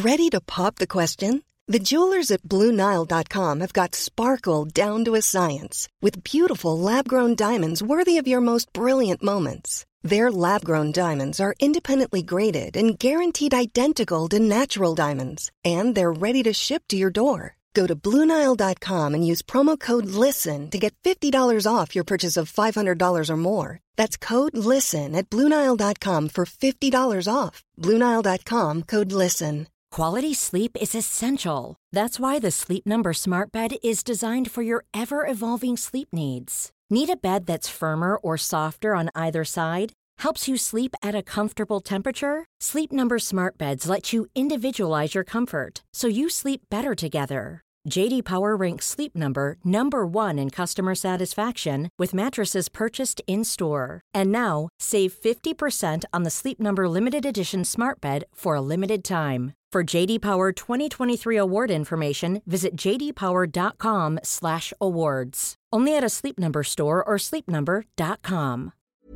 Ready to pop the question? The jewelers at BlueNile.com have got sparkle down to a science with beautiful lab-grown diamonds worthy of your most brilliant moments. Their lab-grown diamonds are independently graded and guaranteed identical to natural diamonds, and they're ready to ship to your door. Go to BlueNile.com and use promo code LISTEN to get $50 off your purchase of $500 or more. That's code LISTEN at BlueNile.com for $50 off. BlueNile.com, code LISTEN. Quality sleep is essential. That's why the Sleep Number Smart Bed is designed for your ever-evolving sleep needs. Need a bed that's firmer or softer on either side? Helps you sleep at a comfortable temperature? Sleep Number Smart Beds let you individualize your comfort, so you sleep better together. J.D. Power ranks Sleep Number #1 in customer satisfaction with mattresses purchased in-store. And now, save 50% on the Sleep Number Limited Edition Smart Bed for a limited time. For J.D. Power 2023 award information, visit jdpower.com/awards. Only at a Sleep Number store or sleepnumber.com.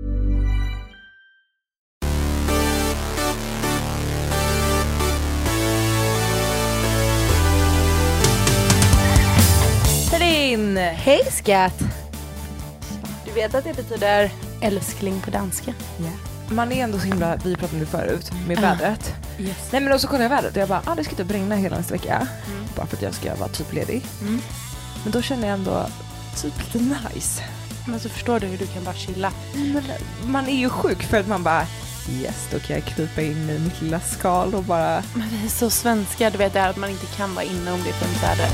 Hej skatt. Du vet att det betyder älskling på danska? Ja. Man är ändå så himla, vi pratade om det förut med vädret. Yes. Nej men då så kollade jag vädret och jag bara, det ska typ regna hela nästa vecka. Bara för att jag ska vara typ ledig. Men då känner jag ändå typ lite nice. Men så förstår du hur du kan bara chilla. Men man är ju sjuk för att man bara, yes, då kan jag krypa in i mitt lilla skal och bara... Men vi är så svenska, du vet det här att man inte kan vara inne om det är fint väder.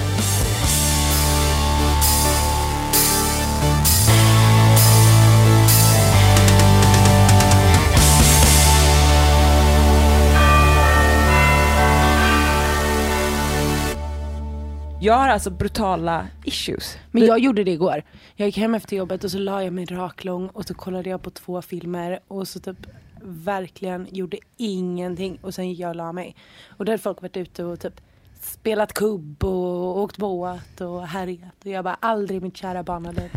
Jag har alltså brutala issues. Men jag gjorde det igår. Jag gick hem efter jobbet och så la jag mig raklång och så kollade jag på 2 filmer och så typ verkligen gjorde ingenting och sen gick jag och la mig. Och där hade folk varit ute och typ spelat kubb och åkt båt och härjat och jag bara aldrig mitt kära barnaliv.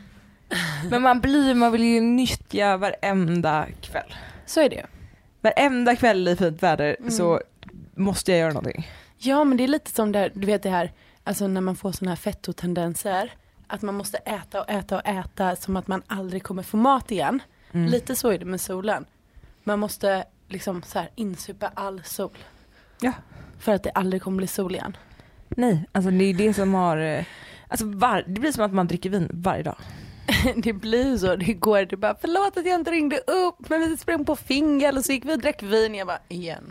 Men man vill ju nyttja varenda kväll. Så är det. Varenda kväll i fint väder så måste jag göra någonting. Ja, men det är lite som där, du vet det här, alltså när man får såna här fettotendenser, att man måste äta och äta och äta som att man aldrig kommer få mat igen. Lite så är det med solen. Man måste liksom så här insupa all sol. Ja. För att det aldrig kommer bli sol igen. Nej, alltså det är det som har... Alltså det blir som att man dricker vin varje dag. Det blir så, det går det bara, förlåt att jag inte ringde upp, men vi sprang på Fingel och så gick vi och drack vin, jag bara, igen.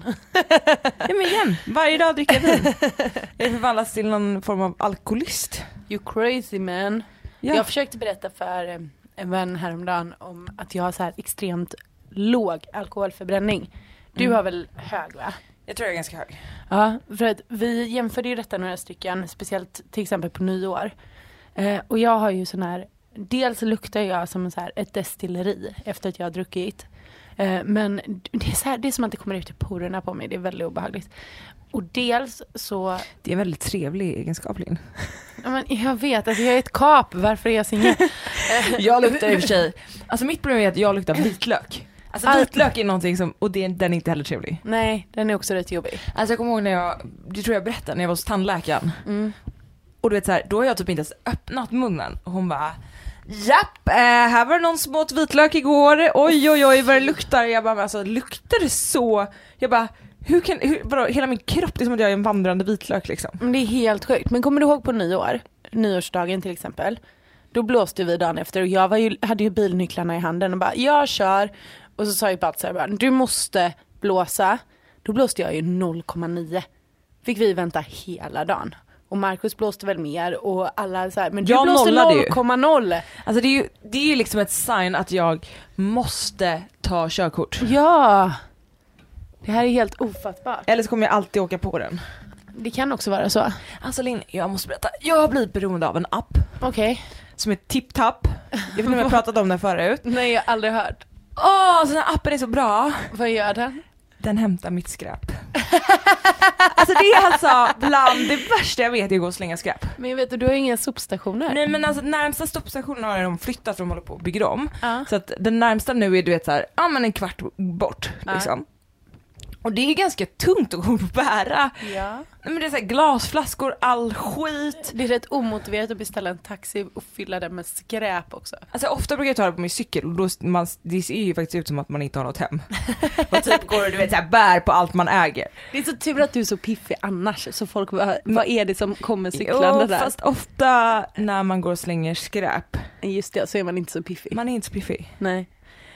Ja men igen, varje dag dricker jag vin. Jag förvandlas till någon form av alkoholist. You crazy man. Ja. Jag försökte berätta för en vän häromdagen om att jag har så här extremt låg alkoholförbränning. Du har väl hög va? Jag tror jag är ganska hög. Ja, för att vi jämförde ju detta några stycken, speciellt till exempel på nyår. Och jag har ju sån här, dels luktar jag som så här ett destilleri efter att jag har druckit. Men det är, så här, det är som att det kommer ut i porerna på mig. Det är väldigt obehagligt. Och dels så... Det är en väldigt trevlig egenskap, Linn. Ja, men jag vet, alltså jag är ett kap. Varför är jag singel? Jag luktar i och för sig... Alltså mitt problem är att jag luktar vitlök. Alltså vitlök är någonting som... Och den är inte heller trevlig. Nej, den är också rätt jobbig. Alltså jag kommer ihåg när det tror jag berättade, när jag var hos tandläkaren. Och du vet så här, då har jag typ inte ens öppnat munnen. Och hon bara... Japp, här var det någon som åt vitlök igår. Oj, vad det luktar. Jag bara, alltså luktar det så? Jag bara, vadå, hela min kropp, det är som att jag är en vandrande vitlök liksom. Det är helt sjukt. Men kommer du ihåg på nyårsdagen till exempel? Då blåste vi dagen efter och jag hade ju bilnycklarna i handen och bara, jag kör. Och så sa ju Pat så här bara, du måste blåsa. Då blåste jag ju 0,9. Fick vi vänta hela dagen. Och Marcus blåste väl mer och alla så här, men du jag blåste 0,0. Alltså det är ju liksom ett sign att jag måste ta körkort. Ja. Det här är helt ofattbart. Eller så kommer jag alltid åka på den. Det kan också vara så. Alltså Linn, jag måste berätta. Jag har blivit beroende av en app. Okej. Som är TipTap. Jag vet inte om jag pratat om den förut. Nej, jag har aldrig hört. Så den här appen är så bra. Vad gör den? Den hämtar mitt skräp. Alltså det är alltså bland det värsta jag vet, är att gå och slänga skräp. Men jag vet, du har inga sopstationer. Nej men alltså närmsta stoppstationen har de flyttat för de håller på och bygger om. Så att den närmsta nu är du vet så här, men en kvart bort liksom. Och det är ganska tungt att gå och bära. Ja. Men det är så här glasflaskor, all skit. Det är rätt omotiverat att beställa en taxi och fylla den med skräp också. Alltså ofta brukar jag ta det på min cykel och då det ser ju faktiskt ut som att man inte har något hem. Och typ går du vet så här, bär på allt man äger. Det är så tur att du är så piffig annars, så folk vad är det som kommer cyklande där? Fast ofta när man går och slänger skräp. Just det, så är man inte så piffig. Man är inte så piffig. Nej.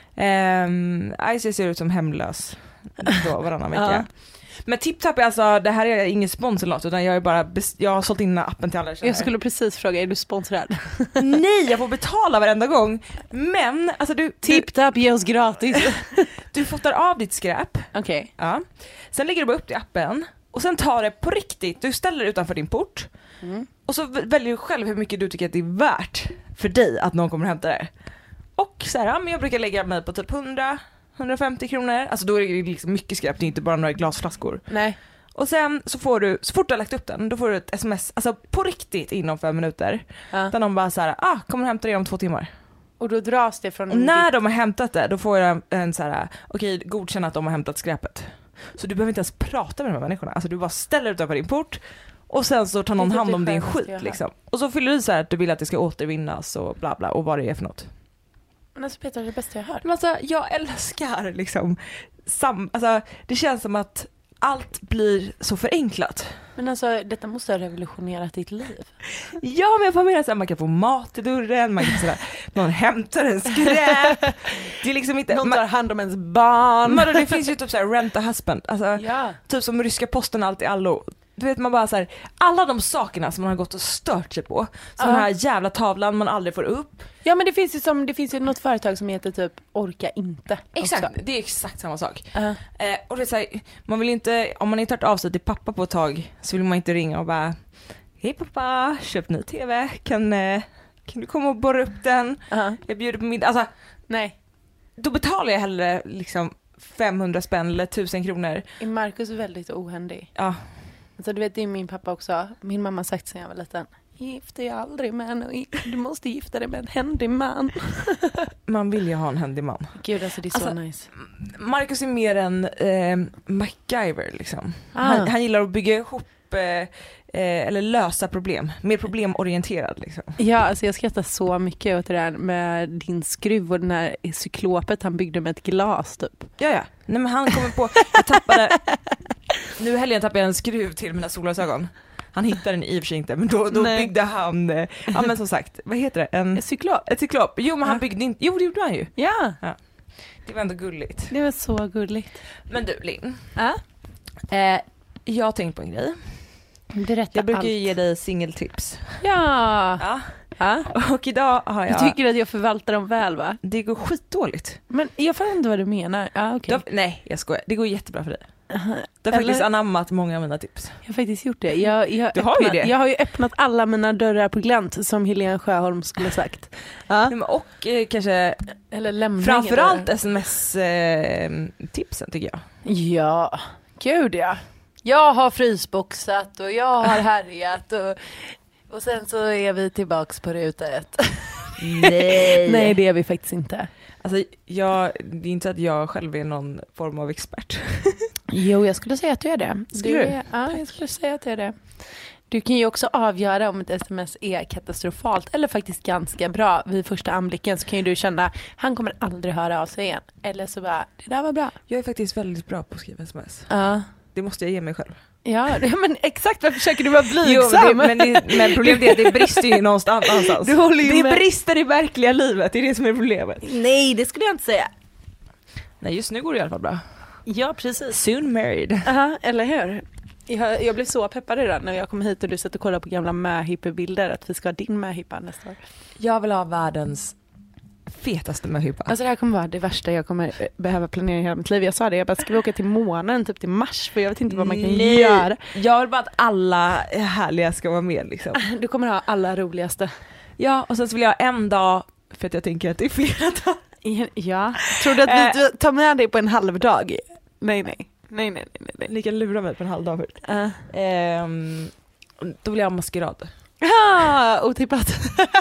Ice ser ut som hemlös då varannan vecka. Men TipTap är alltså, det här är ingen sponsor utan jag har sålt in appen till alla. Jag skulle precis fråga, är du sponsrad? Nej, jag får betala varenda gång. Men alltså TipTap ger oss gratis. Du fotar av ditt skräp. Okej. Ja. Sen lägger du bara upp det i appen och sen tar det på riktigt. Du ställer det utanför din port. Och så väljer du själv hur mycket du tycker att det är värt för dig att någon kommer och hämta det. Och så här, men jag brukar lägga mig på typ 100-150 kronor. Alltså då är det liksom mycket skräp, det är inte bara några glasflaskor. Nej. Och sen så får du, så fort du har lagt upp den, då får du ett sms, alltså på riktigt inom 5 minuter. Där de bara så här, kommer hämta det om 2 timmar. Och då dras det från... Och när de har hämtat det, då får jag en så här, okej, godkänna att de har hämtat skräpet. Så du behöver inte ens prata med de här människorna. Alltså du bara ställer utanför din port och sen så tar någon hand om din skit liksom. Och så fyller du så här att du vill att det ska återvinnas och bla bla och vad det är för något. Men alltså Peter, det är det bästa jag har hört. Men alltså, jag älskar liksom alltså det känns som att allt blir så förenklat. Men alltså, detta måste ha revolutionerat ditt liv. Ja, men jag får med så här, man kan få mat i dörren, man kan sådär, någon hämtar en skräp. Det är liksom inte... Någon tar hand om ens barn. Men det finns ju typ såhär rent a husband. Alltså, typ som ryska posten allt i allo. Du vet, man bara så här, alla de sakerna som man har gått och stört sig på. Som den här jävla tavlan man aldrig får upp. Ja, men det finns ju något företag som heter typ Orka inte. Exakt, också. Det är exakt samma sak. Och det är så här, man vill inte, om man inte hört av sig till pappa på ett tag, så vill man inte ringa och bara, hej pappa, köp ny tv, kan du komma och borra upp den? Jag bjuder på middag. Alltså, nej. Då betalar jag hellre liksom 500 spänn eller 1000 kronor. Är Marcus väldigt ohändig? Ja. Alltså du vet, det är min pappa också. Min mamma har sagt sen jag var liten, gift dig aldrig med en, du måste gifta dig med en händig man. Man vill ju ha en händig man. Gud, alltså det är så nice. Marcus är mer en MacGyver liksom. Han gillar att bygga ihop eller lösa problem. Mer problemorienterad liksom. Ja, alltså jag skrattar så mycket åt det där med din skruv och den här cyklopet han byggde med ett glas typ. Ja. Nej, men han kommer på, jag tappade nu helgen tappade jag en skruv till mina solglasögon. Han hittade den i och för sig inte, men då byggde han, ja men som sagt, vad heter det? Ett cyklop. Jo, men han byggde inte, jo det gjorde han ju. Ja. Det var ändå gulligt. Det var så gulligt. Men du, Linn. Jag har tänkt på en grej. Berätta. Jag brukar ju ge dig singeltips. Ja. Och idag har jag... Du tycker att jag förvaltar dem väl, va? Det går skitdåligt. Men jag fattar inte vad du menar. Okay. Nej, jag skojar. Det går jättebra för dig. Du har faktiskt anammat många av mina tips. Jag har faktiskt gjort det. Jag har ju öppnat alla mina dörrar på glänt, som Helene Sjöholm skulle sagt. Och kanske eller framförallt sms-tipsen tycker jag. Ja, gud ja. Jag har frysboxat och jag har härjat och sen så är vi tillbaks på ruta 1. Nej, det är vi faktiskt inte. Alltså, det är inte så att jag själv är någon form av expert. Jo, jag skulle säga att du är det. Skulle Ja, jag skulle säga att du är det. Du kan ju också avgöra om ett sms är katastrofalt eller faktiskt ganska bra. Vid första anblicken så kan ju du känna, han kommer aldrig höra av sig igen. Eller så bara, det där var bra. Jag är faktiskt väldigt bra på att skriva sms. Det måste jag ge mig själv. Ja, men exakt, vad försöker du vara blygsam? Men problemet är att det brister ju någonstans. Det brister i verkliga livet, det är det som är problemet. Nej, det skulle jag inte säga. Nej, just nu går det i alla fall bra. Ja, precis. Soon married. Eller hur? Jag blev så peppad idag när jag kom hit och du satt och kollade på gamla möhippebilder att vi ska ha din möhippa nästa år. Jag vill ha världens fetaste möhippa. Alltså det här kommer vara det värsta jag kommer behöva planera i hela mitt liv. Jag sa det, jag bara, ska vi åka till månen typ till Mars? För jag vet inte vad man kan göra. Jag vill bara att alla härliga ska vara med liksom. Du kommer ha alla roligaste. Ja, och sen så vill jag en dag, för att jag tänker att det är flera dagar. Ja. Tror du att vi tar med dig på en halvdag? Nej. Ni kan lura mig på en halvdag förut. Då vill jag ha maskerad. Otippat.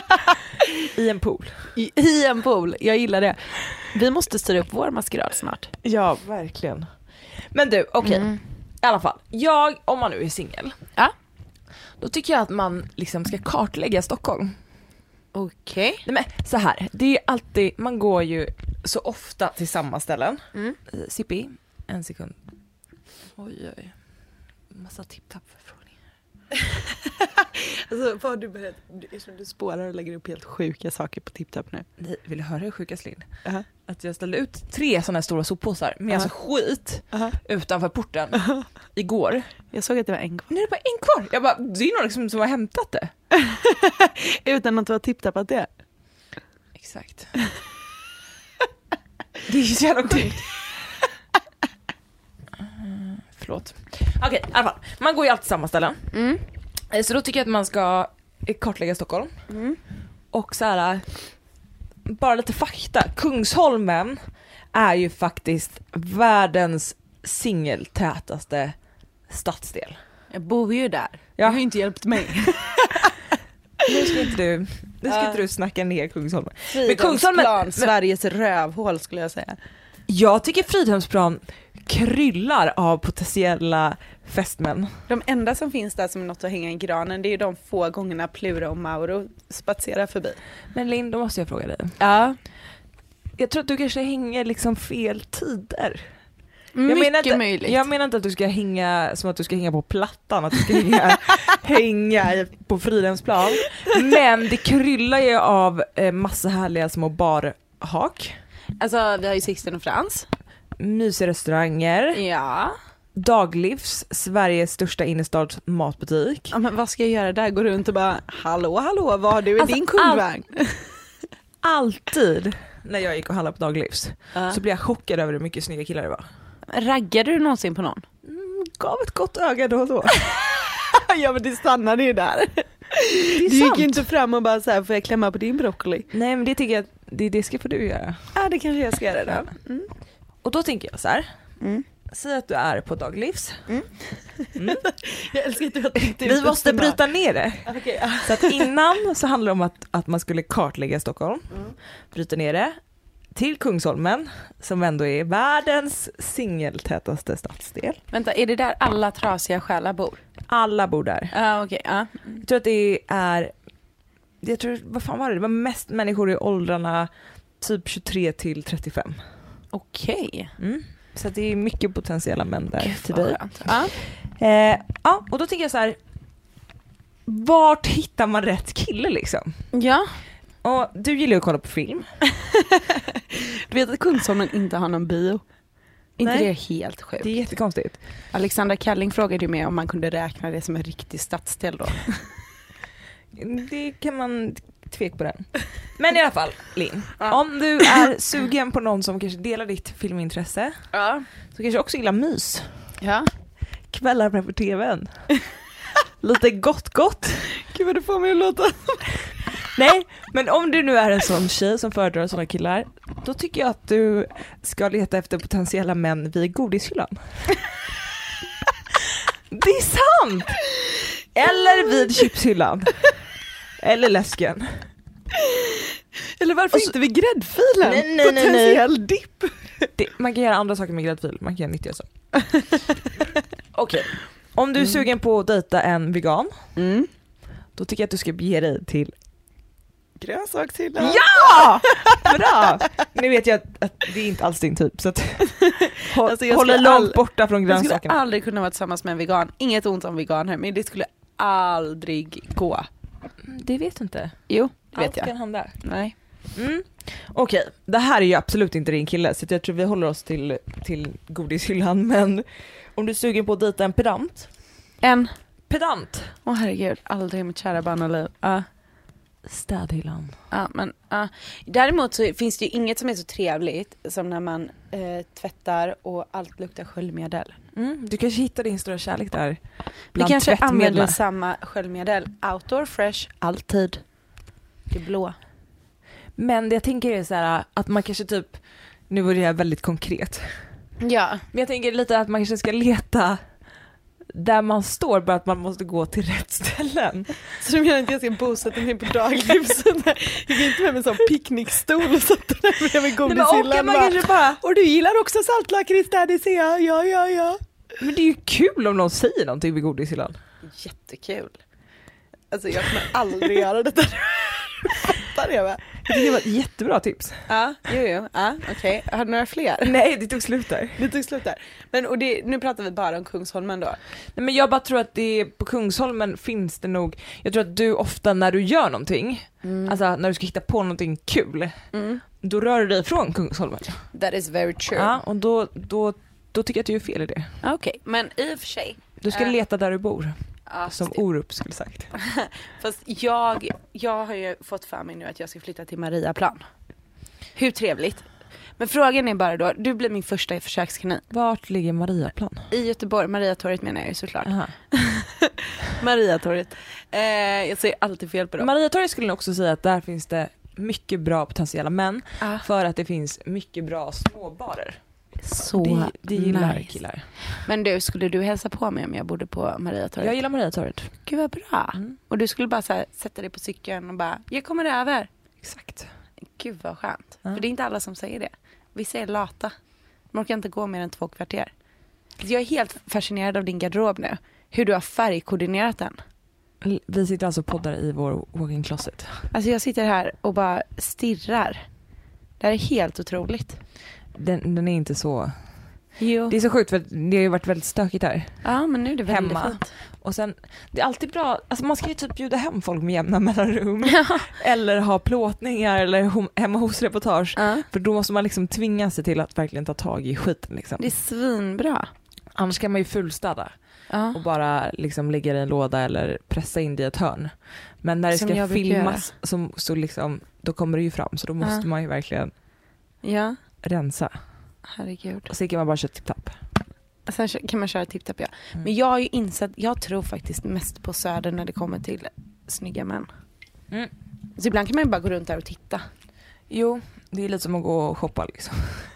I en pool. I en pool, jag gillar det. Vi måste styra upp vår maskerad snart. Ja, verkligen. Men du, okej. I alla fall, om man nu är singel. Ja. Då tycker jag att man liksom ska kartlägga Stockholm. Okej. Nej, men så här, det är ju alltid, man går ju så ofta till samma ställen. Sippi, en sekund. Oj. Massa tipp-tapp-förfrågningar. Alltså, vad har du berättat? Du spårar och lägger upp helt sjuka saker på TipTap nu. Nej, vill du höra hur sjukast Linn? Uh-huh. Att jag ställde ut 3 sådana här stora soppåsar med alltså skit utanför porten igår. Jag såg att det var en kvar. Nej, det är bara en kvar. Jag bara, det är någon liksom som har hämtat det. Utan att du har tiptappat det. Exakt. Det är så jävla sjukt. Förlåt. Okej, i alla fall. Man går ju alltid samma ställen. Så då tycker jag att man ska kartlägga Stockholm. Och så här, bara lite fakta. Kungsholmen är ju faktiskt världens singeltätaste stadsdel. Jag bor ju där. Ja. Jag har ju inte hjälpt mig. Nu ska inte du snacka ner Kungsholmen. Men Kungsholmen, Sveriges rövhål skulle jag säga. Jag tycker Fridhemsplan kryllar av potentiella fästmän. De enda som finns där som är något att hänga i granen, det är ju de få gångerna Plura och Mauro spatserar förbi. Men Linn, då måste jag fråga dig. Ja. Jag tror att du kanske hänger liksom fel tider. Mycket möjligt. Jag menar inte att du ska hänga som att du ska hänga på Plattan, att du ska hänga på Fridhemsplan. Men det kryllar ju av massa härliga små barhak. Alltså, vi har ju Sixten och Frans. Mysiga restauranger. Ja. Daglivs, Sveriges största innerstads matbutik. Ja, men vad ska jag göra där? Gå runt och bara, hallå, vad har du i din kundvagn? Alltid när jag gick och handlade på Daglivs så blev jag chockad över hur mycket snygga killar det var. Raggade du någonsin på någon? Gav ett gott öga då och då. Ja, men det stannade ju där. Det du gick ju inte fram och bara så här, får jag klämma på din broccoli? Nej, men det tycker jag det ska få du göra. Ja, det kanske jag ska göra då. Och då tänker jag så här. Säg att du är på Daglivs. Jag älskar att du har tänkt ut. Vi måste bryta ner det. Okay. Så att innan så handlar det om att man skulle kartlägga Stockholm. Bryta ner det till Kungsholmen, som ändå är världens singeltätaste stadsdel. Vänta, är det där alla trasiga själar bor? Alla bor där. Ja, okej. Jag tror att det är, vad fan var det? Det var mest människor i åldrarna typ 23 till 35. Okej. Så att det är mycket potentiella män där till dig. Ja, och då tänker jag så här, vart hittar man rätt kille liksom? Ja. Och du gillar att kolla på film. Du vet att Kungsholmen inte har någon bio? Inte Nej. det är helt sjukt. Det är jättekonstigt. Alexandra Kalling frågade ju mig om man kunde räkna det som en riktig stadsdel då. Det kan man tveka på den. Men i alla fall, Linn, om du är sugen på någon som kanske delar ditt filmintresse, så kanske också gillar mys. Ja. Kvällar framför tvn. Lite gott. Gud vad du får mig att låta. Nej, men om du nu är en sån tjej som föredrar såna killar, då tycker jag att du ska leta efter potentiella män vid godishyllan. Det är sant! Eller vid chipshyllan. Eller läsken. Eller varför inte vid gräddfilen? Nej. Potentiell dipp. Man kan göra andra saker med gräddfil. Man kan göra nyttiga saker. Okej. Om du är sugen på att dejta en vegan, då tycker jag att du ska bege dig till grönsakshyllan. Ja! Bra! Nu vet jag att det är inte alls din typ, så att håller långt borta från grönsakerna. Jag skulle aldrig kunna vara tillsammans med en vegan. Inget ont om vegan här, men det skulle aldrig gå. Det vet du inte. Jo, det vet allt jag. Kan hända. Nej. Okej, det här är ju absolut inte din kille, så jag tror vi håller oss till godishyllan. Men om du är sugen på att dejta en pedant. Åh herregud, aldrig i mitt kära barnaliv. Städhyllan. Men däremot så finns det ju inget som är så trevligt som när man tvättar och allt luktar sköljmedel. Du kanske hittar din stora kärlek där. Vi kanske använder samma sköljmedel. Outdoor fresh, alltid. Det blå. Men det jag tänker är så här att man kanske typ, nu är det här väldigt konkret. Ja. Men jag tänker lite att man kanske ska leta där man står, bara att man måste gå till rätt ställen. Så du menar att jag ska bosätta mig på daglivsen? Jag går inte med en sån picknickstol och sätta där bredvid godishyllan. Och du gillar också saltlakrits där, det ser jag. Ja. Men det är ju kul om någon säger någonting vid godishyllan. Jättekul. Alltså jag kommer aldrig göra det där. Fattar det, va? Jag tycker det var ett jättebra tips. Ja, okej. Har du några fler? Nej, det tog slut där. Men nu pratar vi bara om Kungsholmen då. Nej, men jag bara tror att det på Kungsholmen finns det nog. Jag tror att du ofta när du gör någonting, alltså när du ska hitta på någonting kul, då rör du dig från Kungsholmen. That is very true. Ja, och då tycker jag att du är fel i det. Okej, men i och för sig. Du ska leta där du bor. Ja, som Orup skulle sagt. Fast jag har ju fått för mig nu att jag ska flytta till Mariaplan. Hur trevligt. Men frågan är bara då, du blir min första försökskanin. Vart ligger Mariaplan? I Göteborg, Mariatorget menar jag ju såklart. Mariatorget. Jag säger alltid fel på dem. Mariatorget skulle jag också säga att där finns det mycket bra potentiella män. För att det finns mycket bra småbarer. Så det gillar killar. Men du, skulle du hälsa på mig om jag bodde på Mariatorget? Jag gillar Mariatorget. Gud vad bra. Och du skulle bara så här, sätta dig på cykeln och bara, jag kommer över. Exakt. Gud vad skönt. För det är inte alla som säger det. Vissa är lata. Man kan inte gå mer än 2 kvarter. Jag är helt fascinerad av din garderob nu. Hur du har färgkoordinerat den. Vi sitter alltså och poddar i vår walk-in closet. Alltså jag sitter här och bara stirrar. Det här är helt otroligt. Den är inte så... Jo. Det är så sjukt för det har ju varit väldigt stökigt här. Ja, men nu är det väldigt fint. Och sen, det är alltid bra, alltså man ska ju typ bjuda hem folk med jämna mellanrum. Eller ha plåtningar eller hemma hos reportage. För då måste man liksom tvinga sig till att verkligen ta tag i skiten liksom. Det är svinbra. Annars kan man ju fullstäda. Och bara liksom lägga i en låda eller pressa in det i ett hörn. Men när det ska filmas så liksom, då kommer det ju fram. Så då måste man ju verkligen rensa. Herregud. Och så kan man bara köra tipp-tapp. Sen kan man köra tipp-tapp, ja. Men jag har ju insett, jag tror faktiskt mest på Söder när det kommer till snygga män. Så ibland kan man ju bara gå runt där och titta. Jo, det är lite som att gå och shoppa liksom.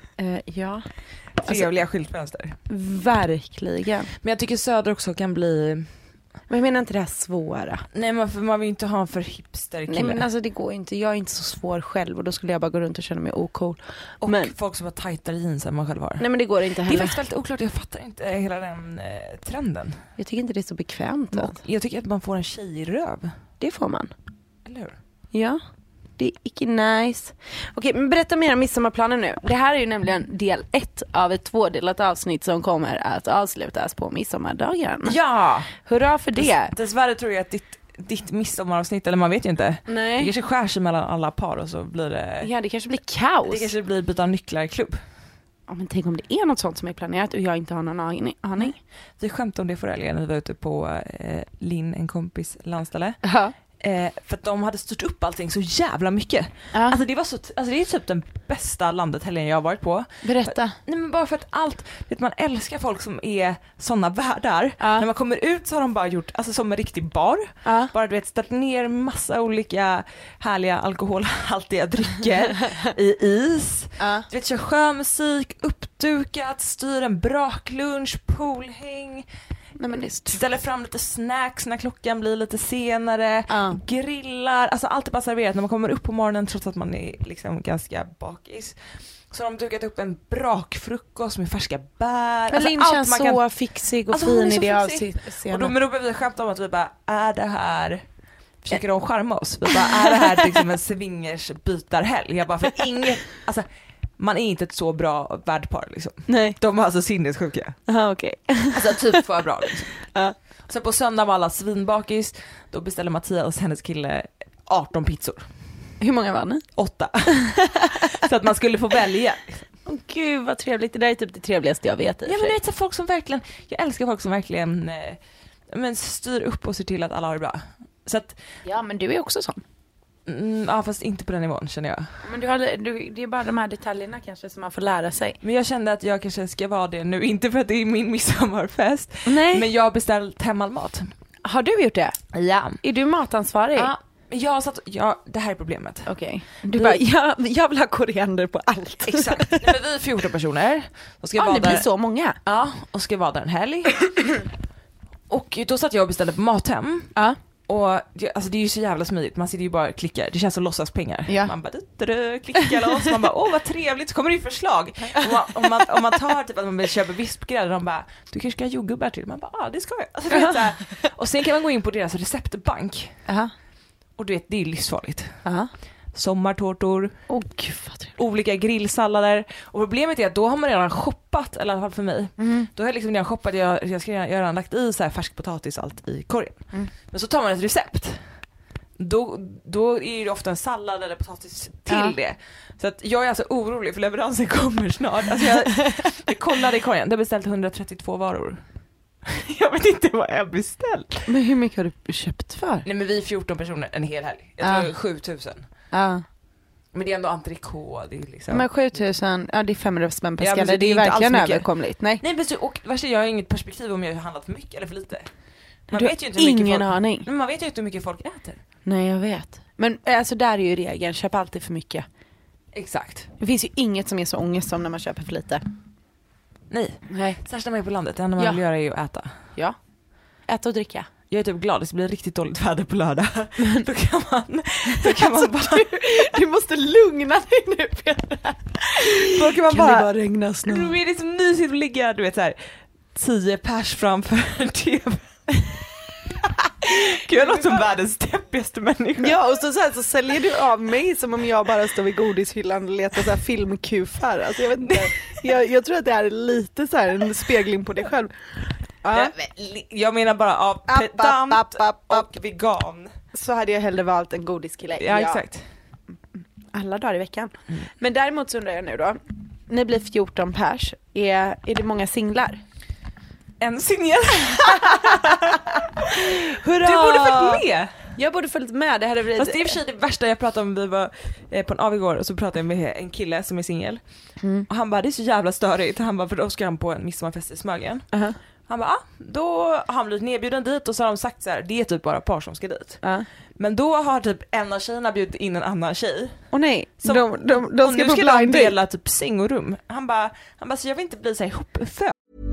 Ja. Trevliga skyltfönster. Verkligen. Men jag tycker Söder också kan bli... Men jag menar inte det här svåra. Nej, men man vill inte ha en för hipster kille. Nej, men alltså det går inte. Jag är inte så svår själv och då skulle jag bara gå runt och känna mig ocool. Och folk som har tajtare jeans än man själv har. Nej, men det går inte heller. Det är faktiskt väldigt oklart. Jag fattar inte hela den trenden. Jag tycker inte det är så bekvämt. Jag tycker att man får en tjejröv. Det får man. Eller hur? Ja. Det är icke nice. Okej, men berätta mer om midsommarplanen nu. Det här är ju nämligen del 1 av ett 2-delat avsnitt som kommer att avslutas på midsommardagen. Ja! Hurra för det! Dessvärre tror jag att ditt midsommaravsnitt, eller man vet ju inte. Nej. Det kanske skär sig mellan alla par och så blir det... Ja, det kanske blir kaos. Det kanske blir byta nycklar-klubb. Ja, men tänk om det är något sånt som är planerat och jag inte har någon aning. Vi skämtade om det förra helgen när vi var ute på Linn, en kompis landställe. För att de hade styrt upp allting så jävla mycket. Alltså det är typ den bästa landet helgen jag har varit på. Berätta. Nej, men bara för att man älskar folk som är såna värdar. När man kommer ut så har de bara gjort, alltså som en riktig bar. Bara du vet, ställt ner massa olika härliga alkoholhaltiga drycker i is. Du vet, kör sjömusik, uppdukat, styr en braklunch, poolhäng. Ställer fram lite snacks när klockan blir lite senare, grillar, alltså allt är bara serverat när man kommer upp på morgonen trots att man är liksom ganska bakis. Så har de dukat upp en brakfrukost med färska bär. Men Linn känns så fixig och fin i det avseendet. Och då börjar vi skämta om att vi bara, är det här... Försöker de charma oss? Vi bara, är det här liksom en swingers bytarhelg? Jag bara, för inget... Alltså, man är inte ett så bra värdpar liksom. Nej. De är alltså sinnessjuka. Okej. Alltså typ för bra liksom. Så på söndag var alla svinbakis. Då beställde Mattias och hennes kille 18 pizzor. Hur många var ni? 8. Så att man skulle få välja. Gud vad trevligt. Det där är typ det trevligaste jag vet. Ja, men det är så folk som verkligen... Jag älskar folk som verkligen styr upp och ser till att alla har det bra. Så att, ja, men du är också sån. Ja, fast inte på den nivån känner jag. Men det är bara de här detaljerna kanske som man får lära sig. Men jag kände att jag kanske ska vara det nu. Inte för att det är min midsommarfest. Nej. Men jag har beställt hemmalmat. Har du gjort det? Ja. Är du matansvarig? Ja. Det här är problemet. Okej. Du bara, jag vill ha koriander på allt. Exakt. Nej, men vi är 14 personer. Och ska vara det där. Blir så många. Ja, och ska vara där en helg. Och då satt jag och beställde på Mathem. Ja. Och alltså det är ju så jävla smidigt. Man sitter ju bara och klickar. Det känns som låtsaspengar. Ja. Man bara klicka loss. Man bara vad trevligt. Så kommer det ju förslag. Om man tar typ att man vill köpa vispgrädde. De bara du kanske ska ha jordgubbar till. Man bara det ska jag. Alltså, du vet, så här. Och sen kan man gå in på deras receptbank. Och du vet det är livsfarligt. Sommartårtor. Olika grillsallader. Och problemet är att då har man redan shoppat, eller i alla fall för mig. Då har jag liksom redan shoppat, jag ska redan lagt i så här färsk potatis allt i korgen. Men så tar man ett recept. Då är det ofta en sallad eller potatis till det. Så att jag är alltså orolig för leveransen kommer snart. Alltså jag kollade i korgen, det har beställt 132 varor. Jag vet inte vad jag har beställt. Men hur mycket har du köpt för? Nej men vi är 14 personer en hel helg. Jag tror 7000. Men det är ändå entrecote, det är liksom. Men 7000, det är 500 spänn per skalle. Det är verkligen överkomligt. Nej men och värst, jag har inget perspektiv om jag har handlat för mycket eller för lite. Man vet ju inte hur mycket ingen aning. Man vet ju inte hur mycket folk äter. Nej, jag vet. Men alltså där är ju regeln, köp alltid för mycket. Exakt. Det finns ju inget som är så ångest som när man köper för lite. Nej. Särskilt när man är på landet, det enda man vill göra är ju att äta. Ja. Äta och dricka. Jag är typ glad, det blir riktigt dåligt väder på lördag. Då kan man alltså, bara... Du måste lugna dig nu, Petra. Då kan man kan det bara regna snart? Det är så mysigt att ligga, du vet så här 10 pers framför tv. Gud, jag låter som världens deppigaste människa. Ja, och så säljer du av mig som om jag bara står vid godishyllan och letar så här filmkufar. Alltså jag vet inte. Jag tror att det är lite så här en spegling på dig själv. Jag menar bara av pedant och vegan. Så hade jag hellre valt en godiskille. Ja, exakt. Alla dagar i veckan. Men däremot så undrar jag nu då. Ni blir 14 pers. Är det många singlar? En singel. Hurra! Du borde följt med. Jag borde följt med. Det här fast det är i och för sig det värsta jag pratade om. Vi var på en AV igår och så pratade jag med en kille som är singel. Och han bara, det är så jävla störigt. Han bara, för då ska han på en midsommarfest i Smögen. Han bara, då har han blivit nedbjuden dit och så har de sagt så här, det är typ bara par som ska dit. Men då har typ en av tjejerna bjudit in en annan tjej. Och nej, som, de ska på blind dela typ säng och rum. Han bara, så jag vill inte bli så här ihopfödd.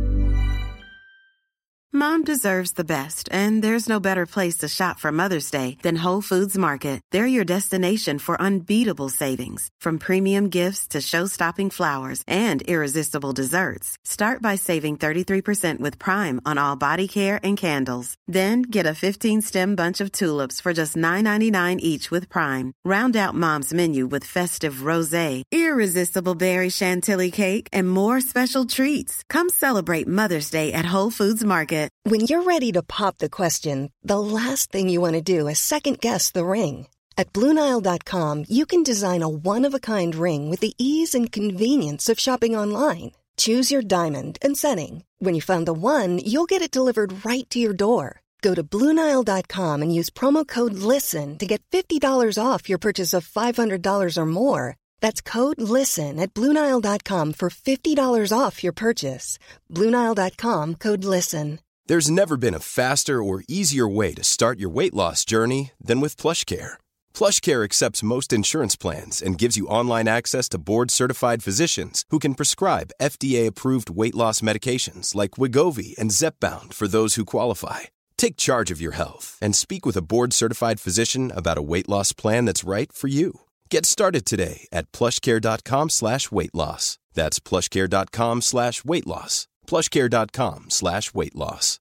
Mom deserves the best, and there's no better place to shop for Mother's Day than Whole Foods Market. They're your destination for unbeatable savings, from premium gifts to show-stopping flowers and irresistible desserts. Start by saving 33% with Prime on all body care and candles. Then get a 15-stem bunch of tulips for just $9.99 each with Prime. Round out Mom's menu with festive rosé, irresistible berry chantilly cake, and more special treats. Come celebrate Mother's Day at Whole Foods Market. When you're ready to pop the question, the last thing you want to do is second-guess the ring. At BlueNile.com, you can design a one-of-a-kind ring with the ease and convenience of shopping online. Choose your diamond and setting. When you find the one, you'll get it delivered right to your door. Go to BlueNile.com and use promo code LISTEN to get $50 off your purchase of $500 or more. That's code LISTEN at BlueNile.com for $50 off your purchase. BlueNile.com, code LISTEN. There's never been a faster or easier way to start your weight loss journey than with PlushCare. PlushCare accepts most insurance plans and gives you online access to board-certified physicians who can prescribe FDA-approved weight loss medications like Wegovy and Zepbound for those who qualify. Take charge of your health and speak with a board-certified physician about a weight loss plan that's right for you. Get started today at plushcare.com/weightloss. That's plushcare.com/weightloss. plushcare.com/weightloss.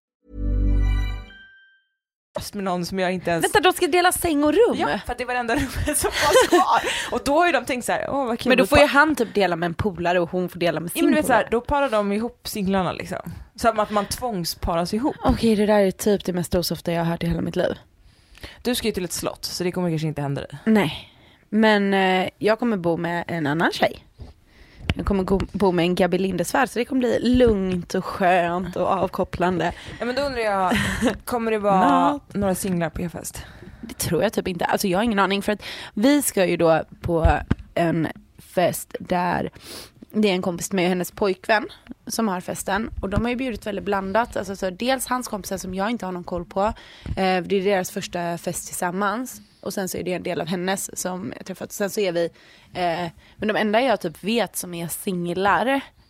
Med någon som jag inte ens... Vänta, de ska dela säng och rum? Ja, för att det var det enda rummet som var kvar. Och då har ju de tänkt så här, vad kul. Men då får ju han typ dela med en polare och hon får dela med sin polare. Så här, då parar de ihop singlarna liksom. Så att man tvångsparas ihop. Okej, det där är typ det mest osofta jag har hört i hela mitt liv. Du ska ju till ett slott, så det kommer kanske inte hända dig. Nej, men jag kommer bo med en annan tjej. Jag kommer bo med en Gabi Lindesvärd, så det kommer bli lugnt och skönt och avkopplande. Ja, men då undrar jag, kommer det vara några singlar på er fest? Det tror jag typ inte. Alltså jag har ingen aning, för att vi ska ju då på en fest där det är en kompis med hennes pojkvän som har festen. Och de har ju bjudit väldigt blandat. Alltså, så dels hans kompisar som jag inte har någon koll på. Det är deras första fest tillsammans. Och sen så är det en del av hennes som jag träffat. Sen så är vi... men de enda jag typ vet som är singlar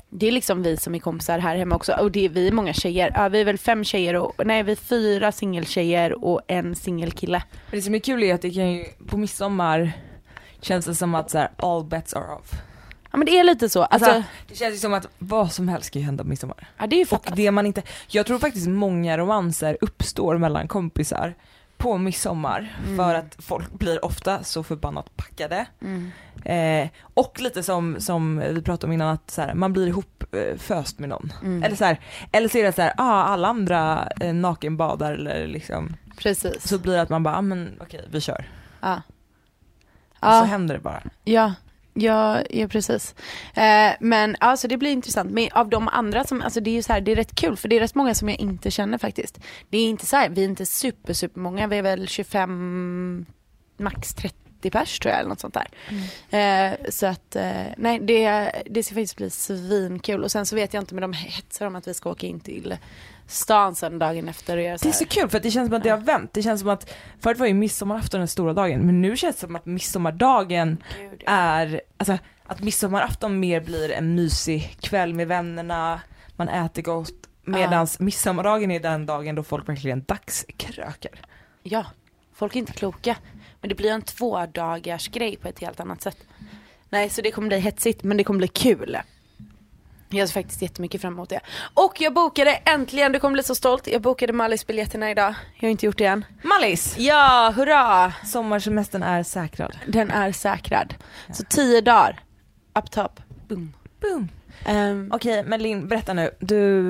Det är liksom vi som är kompisar här hemma också. Och det är vi många tjejer. Ja, vi är väl 5 tjejer vi är 4 singeltjejer och en singelkille. Men det som är kul är att det kan ju, på midsommar känns det som att så här, all bets are off. Ja, men det är lite så. Alltså, det känns ju som att vad som helst kan ju hända på midsommar. Ja, det är ju och det man inte. Jag tror faktiskt många romanser uppstår mellan kompisar på midsommar för att folk blir ofta så förbannat packade. Och lite som vi pratade om innan, att så här, man blir ihop föst med någon. Eller så är det så här, alla andra nakenbadar eller liksom. Precis. Så blir det att man bara, men okej, vi kör. Ja. Och så händer det bara. Ja, precis. Men alltså det blir intressant. Men av de andra som, alltså det är ju så här, det är rätt kul för det är rätt många som jag inte känner faktiskt. Det är inte så här, vi är inte super många, vi är väl 25 max 30 pers tror jag eller något sånt där. Så att nej, det ska faktiskt bli svinkul. Och sen så vet jag inte, men de hetsar om att vi ska åka in till stan sen dagen efter och göra så här. Det är så kul för att det känns som att det har vänt. Det känns som att förut var ju midsommarafton den stora dagen, men nu känns det som att midsommardagen är, alltså att midsommarafton mer blir en mysig kväll med vännerna, man äter gott, medans midsommardagen är den dagen då folk verkligen dagskrökar. Ja, folk är inte kloka. Men det blir en 2 dagars grej på ett helt annat sätt. Nej, så det kommer bli hetsigt, men det kommer bli kul. Jag ser faktiskt jättemycket fram emot det. Och jag bokade äntligen, du kommer bli så stolt. Jag bokade Mallis biljetterna idag. Jag har inte gjort det än. Mallis! Ja, hurra! Sommarsemestern är säkrad. Den är säkrad. Så 10 dagar. Up top. Boom. Boom. Okej, men Linn, berätta nu. Du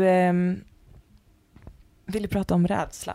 ville prata om rädsla.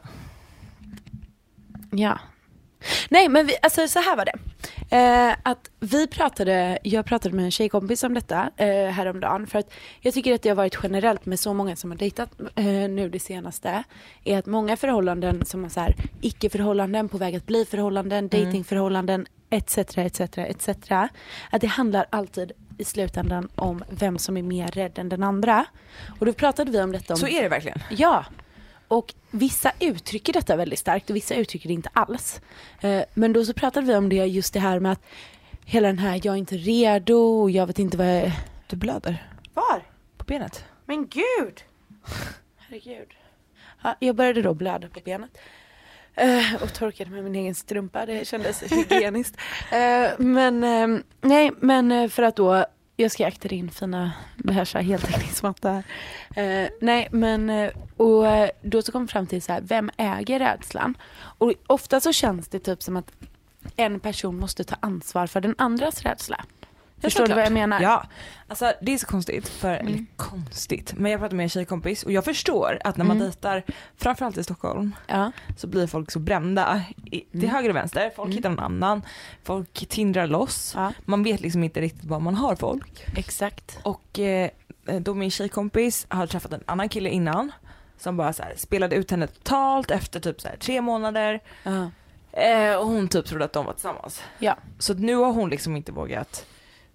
Ja. Nej, men alltså så här var det. Att jag pratade med en tjejkompis om detta häromdagen, för att jag tycker att det har varit generellt med så många som har dejtat nu det senaste, är att många förhållanden som är så här, icke-förhållanden på väg att bli förhållanden, datingförhållanden etc, att det handlar alltid i slutändan om vem som är mer rädd än den andra. Och då pratade vi om detta. Så är det verkligen. Ja. Och vissa uttrycker detta väldigt starkt och vissa uttrycker det inte alls. Men då så pratade vi om det, just det här med att hela den här, jag är inte redo och jag vet inte vad jag... Du blöder. Var? På benet. Men gud! Herregud. Ja, jag började då blöda på benet. Och torkade med min egen strumpa. Det kändes hygieniskt. Men för att då... Jag ska akta din fina behärsa heltäckningsmatta. Och då så kom fram till så här, vem äger rädslan? Och ofta så känns det typ som att en person måste ta ansvar för den andras rädsla. Förstår du vad jag menar? Ja, alltså det är så konstigt, eller konstigt, men jag pratade med en tjejkompis och jag förstår att när man dejtar, framförallt i Stockholm, så blir folk så brända till höger och vänster, folk hittar någon annan, folk tindrar loss, man vet liksom inte riktigt vad man har folk. Exakt. Och då min tjejkompis hade träffat en annan kille innan som bara så här, spelade ut henne totalt efter typ så här 3 månader. Och hon typ trodde att de var tillsammans. Ja. Så nu har hon liksom inte vågat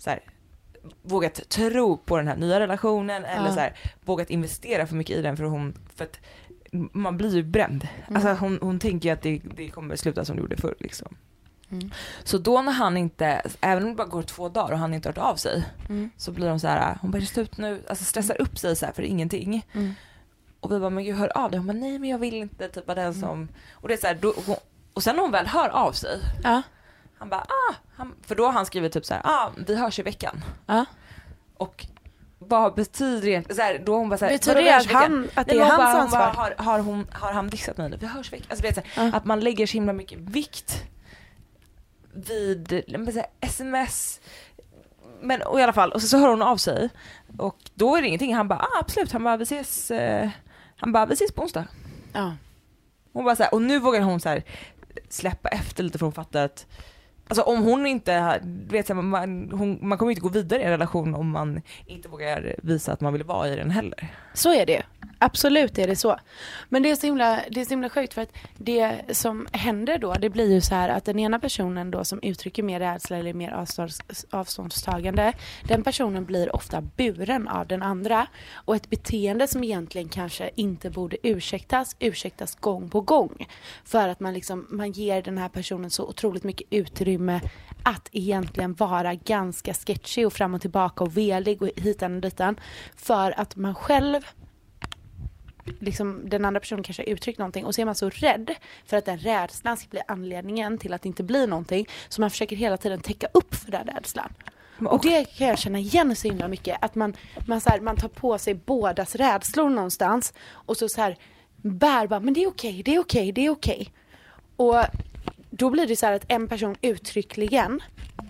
tro på den här nya relationen eller så här, vågat investera för mycket i den, för att man blir ju bränd. Alltså hon tänker att det kommer sluta som det gjorde förr liksom. Så då när han inte, även om det bara går 2 dagar och han inte hört av sig, så blir hon så här, hon bara slut nu, alltså stressar upp sig så här för ingenting. Och vi bara, men gud, hör av dig. Hon bara, nej men jag vill inte typ den som, och det är så här, och sen när hon väl hör av sig, han bara, för då har han skrivit typ så här, vi hörs i veckan. Och vad betyder det? Så här, då hon bara så här, betyder det att det är hans ansvar? Har han dissat mig nu? Vi hörs i veckan. Alltså det är så här, att man lägger så himla mycket vikt vid sms. Men och i alla fall, och så hör hon av sig och då är det ingenting. Han bara, absolut. Han bara, vi ses på onsdag. Hon bara så här, och nu vågar hon så här släppa efter lite, för hon fattar att alltså om hon inte vet, man kommer inte gå vidare i en relation om man inte vågar visa att man vill vara i den heller. Så är det. Absolut är det så. Men det är så himla sjukt, för att det som händer då, det blir ju så här att den ena personen då som uttrycker mer rädsla eller mer avståndstagande, den personen blir ofta buren av den andra, och ett beteende som egentligen kanske inte borde ursäktas gång på gång, för att man ger den här personen så otroligt mycket utrymme utrymme att egentligen vara ganska sketchy och fram och tillbaka och velig och hitan och ditan, för att man själv liksom, den andra personen kanske har uttryckt någonting och så är man så rädd för att den rädslan ska bli anledningen till att det inte blir någonting, så man försöker hela tiden täcka upp för den rädslan. Och det kan jag känna igen så himla mycket, att man tar på sig bådas rädslor någonstans och så här bär bara, men det är okej. Och då blir det så här att en person uttryckligen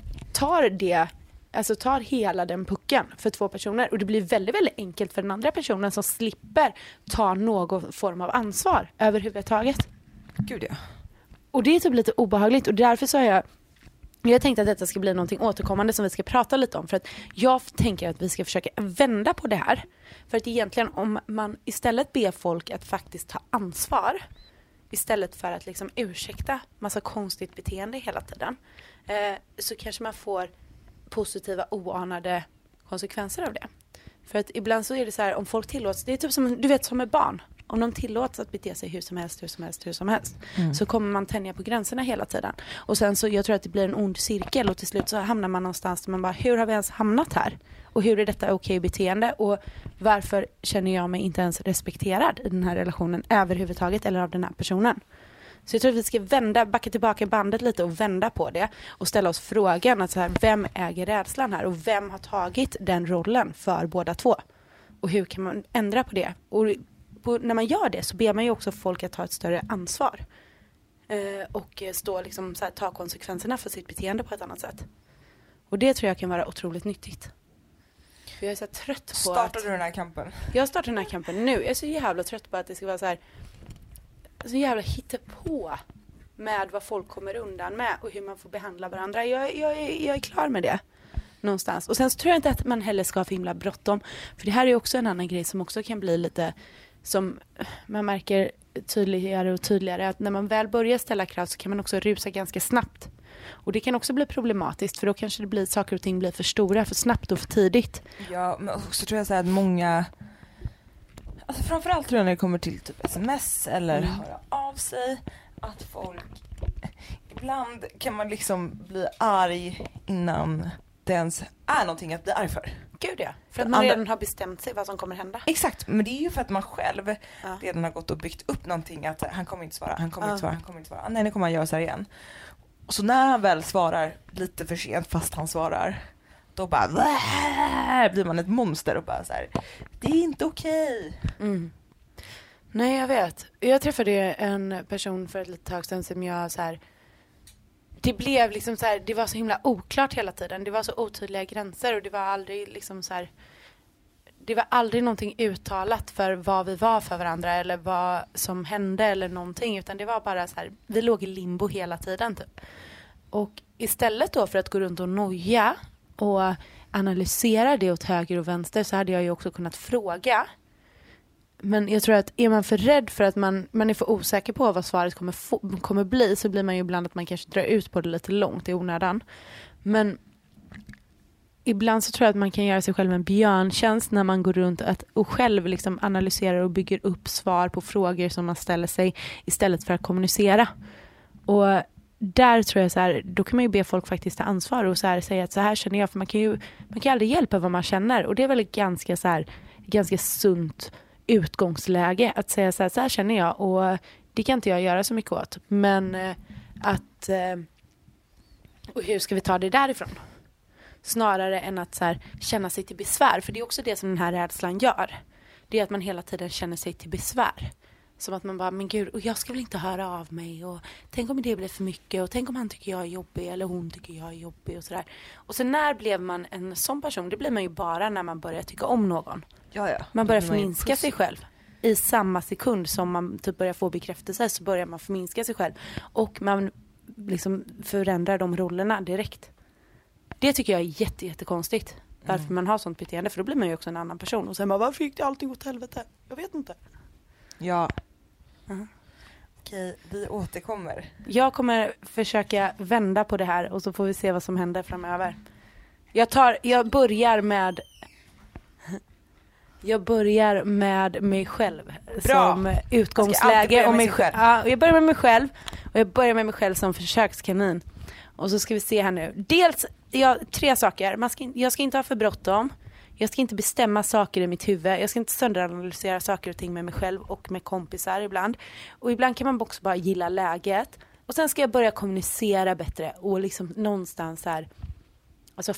tar hela den pucken för 2 personer, och det blir väldigt, väldigt enkelt för den andra personen som slipper ta någon form av ansvar överhuvudtaget. Gud ja. Och det är typ lite obehagligt, och därför så har jag tänkte att detta ska bli någonting återkommande som vi ska prata lite om, för att jag tänker att vi ska försöka vända på det här. För att egentligen om man istället ber folk att faktiskt ta ansvar istället för att liksom ursäkta massa konstigt beteende hela tiden, så kanske man får positiva oanade konsekvenser av det. För att ibland så är det så här, om folk tillåts, det är typ som, du vet, som med barn. Om de tillåts att bete sig hur som helst, så kommer man tänja på gränserna hela tiden. Och sen så, jag tror att det blir en ond cirkel, och till slut så hamnar man någonstans där man bara, hur har vi ens hamnat här? Och hur är detta okej beteende? Och varför känner jag mig inte ens respekterad i den här relationen överhuvudtaget, eller av den här personen? Så jag tror att vi ska backa tillbaka bandet lite och vända på det och ställa oss frågan att så här, vem äger rädslan här och vem har tagit den rollen för båda två? Och hur kan man ändra på det? Och när man gör det så ber man ju också folk att ta ett större ansvar. Och liksom, så här, ta konsekvenserna för sitt beteende på ett annat sätt. Och det tror jag kan vara otroligt nyttigt. För jag är så trött på Startar du den här kampen? Jag startar den här kampen nu. Jag är så jävla trött på att det ska vara så här, så jävla hittepå med vad folk kommer undan med och hur man får behandla varandra. Jag är klar med det någonstans. Och sen så tror jag inte att man heller ska ha för himla bråttom. För det här är också en annan grej som också kan bli lite, som man märker tydligare och tydligare, att när man väl börjar ställa krav så kan man också rusa ganska snabbt. Och det kan också bli problematiskt, för då kanske det blir, saker och ting blir för stora, för snabbt och för tidigt. Ja, men också tror jag så här att många, alltså framförallt tror jag när det kommer till typ sms eller höra av sig, att folk, ibland kan man liksom bli arg innan det ens är någonting att bli arg för. Gud ja, för att man redan har bestämt sig vad som kommer hända. Exakt, men det är ju för att man själv redan har gått och byggt upp någonting, att han kommer inte svara, han kommer inte svara. Nej, nu kommer han göra så här igen. Och så när han väl svarar lite för sent fast han svarar, då bara blir man ett monster och bara så här, det är inte okej. Nej, jag vet. Jag träffade en person för ett litet tag sedan som jag så här, det blev liksom så här, det var så himla oklart hela tiden. Det var så otydliga gränser och det var aldrig liksom så här, det var aldrig någonting uttalat för vad vi var för varandra eller vad som hände eller någonting, utan det var bara så här, vi låg i limbo hela tiden typ. Och istället då för att gå runt och noja och analysera det åt höger och vänster, så hade jag ju också kunnat fråga. Men jag tror att är man för rädd för att man är för osäker på vad svaret kommer bli, så blir man ju ibland att man kanske drar ut på det lite långt i onödan. Men ibland så tror jag att man kan göra sig själv en björntjänst när man går runt och själv liksom analyserar och bygger upp svar på frågor som man ställer sig istället för att kommunicera. Och där tror jag så här, då kan man ju be folk faktiskt ta ansvar och så här säga att så här känner jag, för man kan aldrig hjälpa vad man känner, och det är väl ganska sunt utgångsläge att säga så här känner jag, och det kan inte jag göra så mycket åt, men och hur ska vi ta det därifrån? Snarare än att så här, känna sig till besvär, för det är också det som den här rädslan gör. Det är att man hela tiden känner sig till besvär. Som att man bara, men gud, och jag ska väl inte höra av mig, och tänk om det blir för mycket, och tänk om han tycker jag är jobbig eller hon tycker jag är jobbig och sådär. Och sen när blev man en sån person? Det blir man ju bara när man börjar tycka om någon. Ja. Man börjar förminska sig själv. I samma sekund som man typ börjar få bekräftelse, så börjar man förminska sig själv. Och man liksom förändrar de rollerna direkt. Det tycker jag är jättekonstigt. Varför man har sånt beteende. För då blir man ju också en annan person. Och sen bara, varför gick det allting åt helvete? Jag vet inte. Ja. Okej, vi återkommer. Jag kommer försöka vända på det här, och så får vi se vad som händer framöver. Jag börjar med mig själv. Bra. Som utgångsläge. Och mig själv. Ja, jag börjar med mig själv. Och jag börjar med mig själv som försökskanin. Och så ska vi se här nu. Dels, 3 saker. Jag ska inte ha för bråttom. Jag ska inte bestämma saker i mitt huvud. Jag ska inte sönderanalysera saker och ting med mig själv och med kompisar ibland. Och ibland kan man också bara gilla läget. Och sen ska jag börja kommunicera bättre och liksom någonstans här, alltså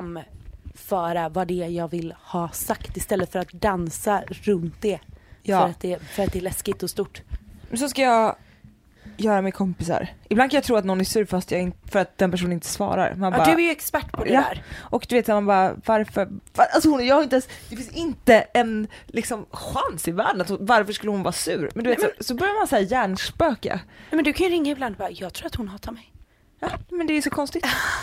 framföra vad det är jag vill ha sagt istället för att dansa runt det. Ja. För att det är läskigt och stort. Så ska jag göra med kompisar. Ibland kan jag tro att någon är sur fast för att den personen inte svarar. Man bara, du är ju expert på det där. Och du vet man bara, varför alltså jag har inte ens, det finns inte en liksom chans i världen att varför skulle hon vara sur? Men du vet så börjar man säga hjärnspöka. Nej, men du kan ju ringa ibland och bara, jag tror att hon hatar mig. Ja, men det är så konstigt.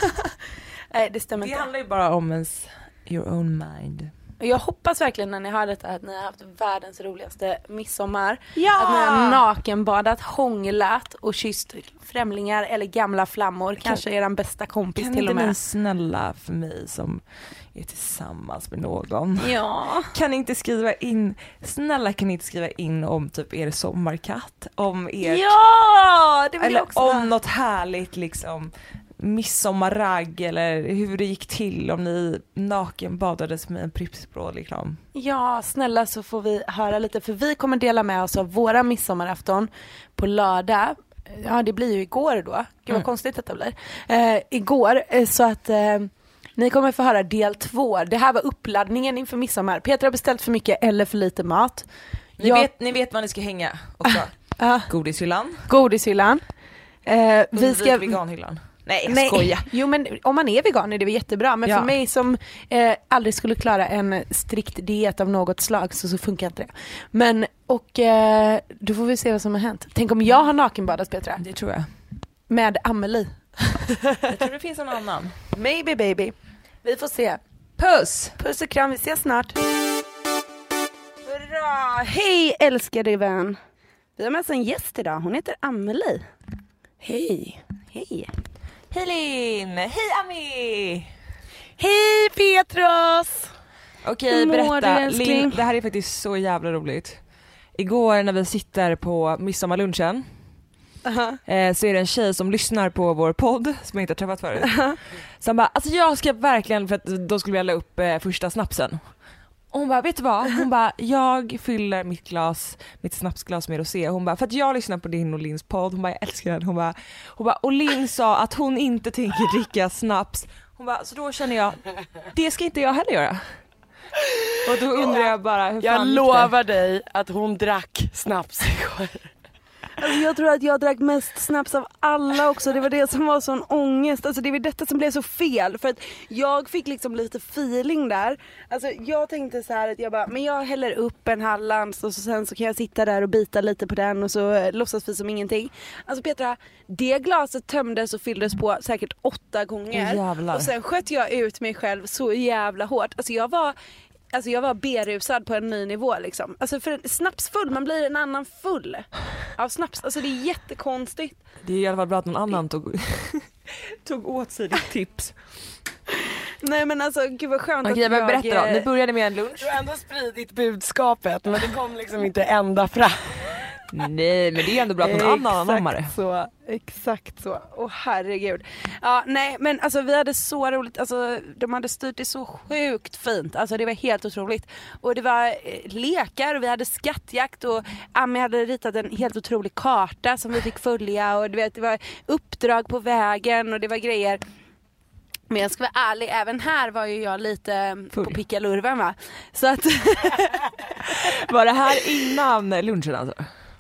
Nej, det stämmer det inte. Det handlar ju bara om your own mind. Jag hoppas verkligen när ni har detta att ni har haft världens roligaste midsommar. Ja! Att ni har nakenbadat, hånglat och kysst främlingar eller gamla flammor. Kanske er bästa kompis till och med. Kan inte ni snälla för mig som är tillsammans med någon? Ja. Kan ni inte skriva in, snälla kan ni inte skriva in om typ er sommarkatt? Om er... Ja! Det vill eller jag också. om något härligt liksom midsommarragg eller hur det gick till om ni nakenbadades med en Pripps-blå reklam. Ja, snälla så får vi höra lite. För vi kommer dela med oss av våra midsommarafton på lördag. Ja, det blir ju igår då. Gud vad konstigt detta blir. Igår, så att ni kommer få höra del 2. Det här var uppladdningen inför midsommar. Petra har beställt för mycket eller för lite mat. Ni vet var ni ska hänga också. Godishyllan. Godishyllan. Vi ska veganhyllan. Nej, jag skojar. Jo, men om man är vegan är det jättebra. Men ja. för mig som aldrig skulle klara en strikt diet av något slag så funkar inte det. Men, och då får vi se vad som har hänt. Tänk om jag har nakenbadat, Petra. Det tror jag. Med Amelie. Jag tror det finns en annan. Maybe baby. Vi får se. Puss! Puss och kram, vi ses snart. Bra. Hej älskade vän. Vi har med oss en gäst idag. Hon heter Amelie. Hej. Hej. Hej Linn! Hej Ami! Hej Petros! Okej, berätta. Linn, det här är faktiskt så jävla roligt. Igår när vi sitter på midsommarlunchen så är det en tjej som lyssnar på vår podd som jag inte har träffat förut. Så han bara, alltså jag ska verkligen, för att då skulle vi alla upp första snapsen. Och hon bara, vet du vad? Hon bara, jag fyller mitt snapsglas med rosé. Hon bara, för att jag lyssnar på din och Linns podd. Hon bara, jag älskar den. Hon bara, och Linn sa att hon inte tänker dricka snaps. Hon bara, så då känner jag, det ska inte jag heller göra. Och då undrar jag bara, hur fan jag lovar dig att hon drack snaps igår. Alltså jag tror att jag drack mest snaps av alla också. Det var det som var sån ångest. Alltså det var detta som blev så fel. För att jag fick liksom lite feeling där. Alltså jag tänkte så här att jag bara, men jag häller upp en Hallands och sen så kan jag sitta där och bita lite på den och så låtsas vi som ingenting. Alltså Petra, det glaset tömdes och fylldes på säkert 8 gånger. Jävlar. Och sen sköt jag ut mig själv så jävla hårt. Alltså jag var berusad på en ny nivå liksom. Alltså för snapsfull, man blir en annan full av snaps. Alltså det är jättekonstigt. Det är i alla fall bra att någon annan tog åt sig ditt tips. Nej men alltså gud vad skönt Okej, att men berätta då. Ni började med en lunch. Du har ändå spridit budskapet, men det kom liksom inte ända fram. Nej, men det är ändå bra att någon annan anammar det. Exakt så. Åh herregud. Ja, nej men alltså vi hade så roligt. Alltså de hade styrt det så sjukt fint. Alltså det var helt otroligt. Och det var lekar och vi hade skattjakt och Ami hade ritat en helt otrolig karta som vi fick följa och du vet, det var uppdrag på vägen och det var grejer. Men jag ska vara ärlig, även här var ju jag lite full på pickalurven va. Så att var det här innan lunchen alltså?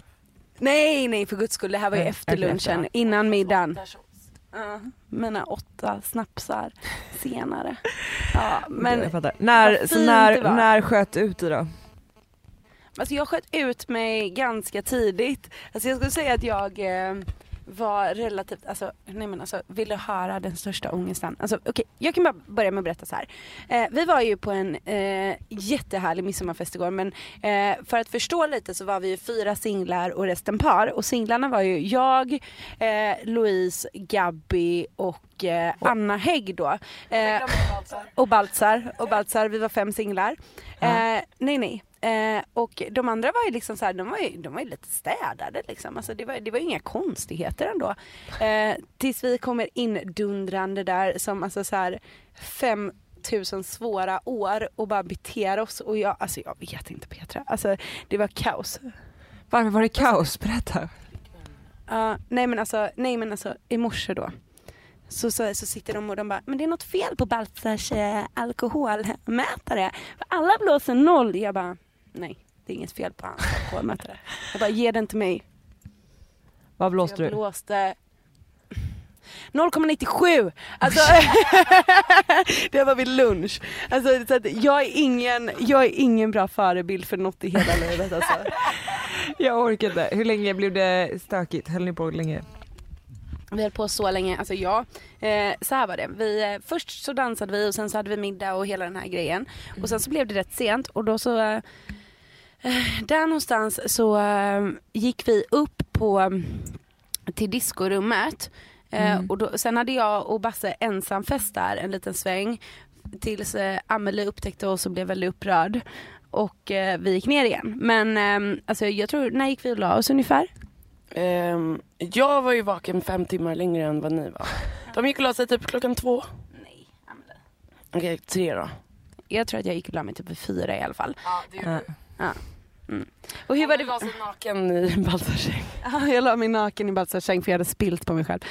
Nej, för guds skull. Det här var ju efter lunchen, efter. innan middagen. Mina 8 snapsar senare. Ja, men jag fattar. När sköt du ut det då? Alltså jag sköt ut mig ganska tidigt. Alltså jag skulle säga att jag var relativt, ville höra den största ångesten. Alltså okej, jag kan bara börja med att berätta så här. Vi var ju på en jättehärlig midsommarfest igår, men för att förstå lite så var vi ju 4 singlar och resten par. Och singlarna var ju jag, Louise, Gabby och Anna Hägg då. Och Baltzar, vi var 5 singlar. Nej. Och de andra var ju liksom så här, de var ju lite städade liksom. Alltså det var inga konstigheter ändå. Tills vi kommer in dundrande där som alltså så här 5000 svåra år och bara beter oss. Och jag vet inte, Petra. Alltså det var kaos. Varför var det kaos? Berätta. Nej men alltså i morse då. Så sitter de och de bara, men det är något fel på Baltzars alkoholmätare. För alla blåser 0. Jag bara, nej, det är inget fel på hans alkoholmätare. Jag bara, ge den till mig. Vad blåste du? Jag blåste 0,97. Alltså det var vid lunch. Alltså så att jag är ingen bra förebild för något i hela livet alltså. Jag orkar inte. Hur länge blev det stökigt? Höll ni på länge? Vi höll på så länge, alltså så här var det. Först så dansade vi och sen så hade vi middag och hela den här grejen. Och sen så blev det rätt sent och då så där någonstans så gick vi upp till diskorummet. Och sen hade jag och Basse ensam fest där en liten sväng tills Amelie upptäckte oss och blev väldigt upprörd. Och vi gick ner igen. Men alltså jag tror, när gick vi och la oss ungefär? Jag var ju vaken 5 timmar längre än vad ni var. De gick och la sig typ 2:00. Nej, Amelie. Okej, 3 då. Jag tror att jag gick och la mig typ vid 4 i alla fall. Ja, det gjorde du. Ja. Och hur var det? Du la sig naken i Baltzars säng. Ja, jag la mig naken i Baltzars säng för jag hade spilt på mig själv.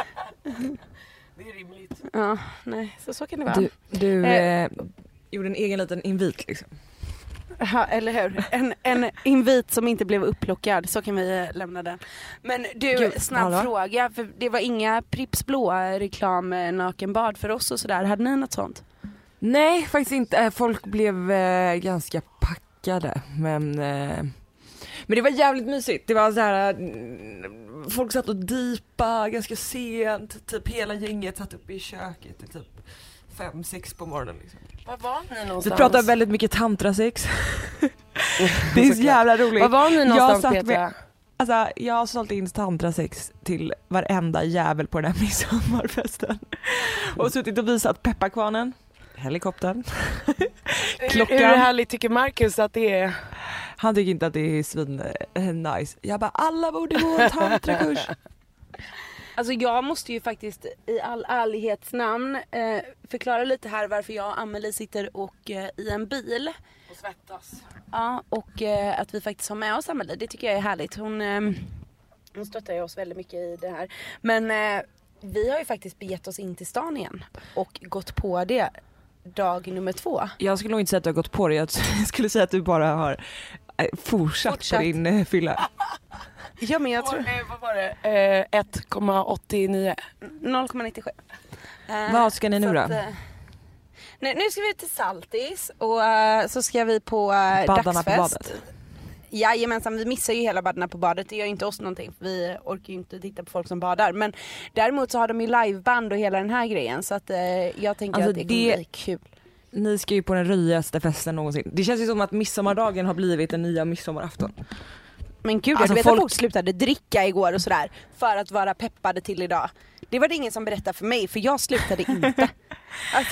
Det är rimligt. Ja, nej, så kan det vara. Du gjorde en egen liten invit liksom. Ja, eller hur? En invit som inte blev upplockad, så kan vi lämna den. Men du, snabb fråga, för det var inga Pripps blå reklam nakenbad för oss och sådär. Hade ni något sånt? Nej, faktiskt inte. Folk blev ganska packade, men det var jävligt mysigt. Det var så här, folk satt och dipa ganska sent, typ hela gänget satt uppe i köket till typ 5-6 på morgonen liksom. Var var ni någonstans? Vi pratar väldigt mycket tantrasex. Det är så jävla roligt. Var var ni någonstans, Petra? Alltså, jag har sålt in tantrasex till varenda jävel på den här midsommarfesten. Och suttit och visat pepparkvarnen, helikoptern, klockan. Hur härligt tycker Marcus att det är? Han tycker inte att det är svin nice. Jag bara, alla borde gå en tantrakurs. Alltså jag måste ju faktiskt i all ärlighets namn förklara lite här varför jag och Amelie sitter i en bil. Och svettas. Ja, och att vi faktiskt har med oss Amelie, det tycker jag är härligt. Hon stöttar ju oss väldigt mycket i det här. Men vi har ju faktiskt begett oss in till stan igen och gått på det dag nummer 2. Jag skulle nog inte säga att du har gått på det. Jag skulle säga att du bara har fortsatt. På din fylla. Ja, men jag tror... Vad var det? 1,89. 0,97. Vad ska ni nu då? Nu ska vi till Saltis och så ska vi på Baddarna dagsfest. på badet. Jajamensan, vi missar ju hela Baddarna på badet. Det gör inte oss någonting. Vi orkar ju inte titta på folk som badar. Men däremot så har de ju liveband och hela den här grejen. Så att jag tänker alltså att det kommer bli kul. Ni ska ju på den röjaste festen någonsin. Det känns ju som att midsommardagen har blivit den nya midsommarafton. Men gud, alltså jag vet att folk slutade dricka igår och sådär för att vara peppade till idag. Det var det ingen som berättade för mig, för jag slutade inte. Alltså.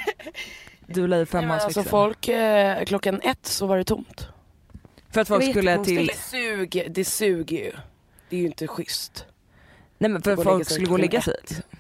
Du lär ju 5 månader. Alltså folk, klockan 1 så var det tomt. För att folk skulle till... Det suger ju. Det är ju inte schysst. Nej, men för att folk skulle gå och lägga sig.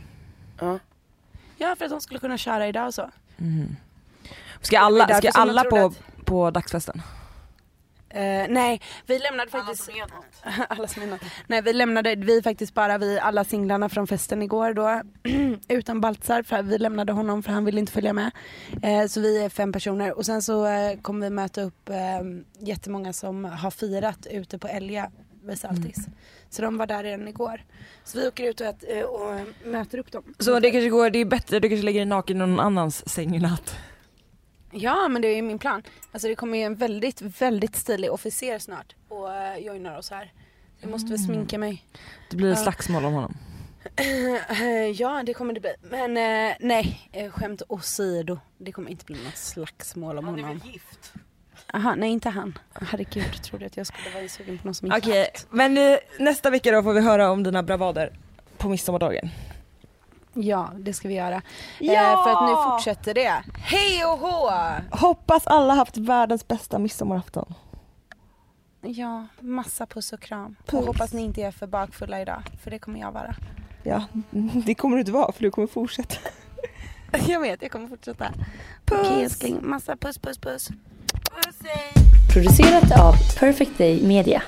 Ja, för att de skulle kunna köra idag och så. Mm. Ska alla på dagsfesten? Nej, vi lämnade faktiskt Nej, vi faktiskt bara alla singlarna från festen igår då utan Baltzar, för vi lämnade honom för han ville inte följa med. Så vi är 5 personer och sen så kommer vi möta upp jättemånga som har firat ute på Elga vid Saltis. Så de var där redan igår. Så vi åker ut och möter upp dem. Så det kanske går, det är bättre, du kanske lägger naken i någon annans säng i natt. Ja, men det är min plan. Alltså det kommer ju en väldigt, väldigt stilig officer snart och joinar oss här. Jag måste väl sminka mig. Det blir slagsmål om honom. Ja, det kommer det bli. Men nej, skämt åsido. Det kommer inte bli något slagsmål om honom. Han är väl gift? Aha, nej, inte han. Herregud, trodde att jag skulle vara sugen på någon som inte Okej, men nästa vecka då får vi höra om dina bravader på midsommardagen. Ja, det ska vi göra. Ja! För att nu fortsätter det. Hej och hå! Hoppas alla haft världens bästa midsommarafton. Ja, massa puss och kram. Puss. Och hoppas ni inte är för bakfulla idag, för det kommer jag vara. Ja, det kommer du inte vara för du kommer fortsätta. Jag vet, jag kommer fortsätta. Okej, älskling. Massa puss, puss, puss. Puss, hej! Producerat av Perfect Day Media.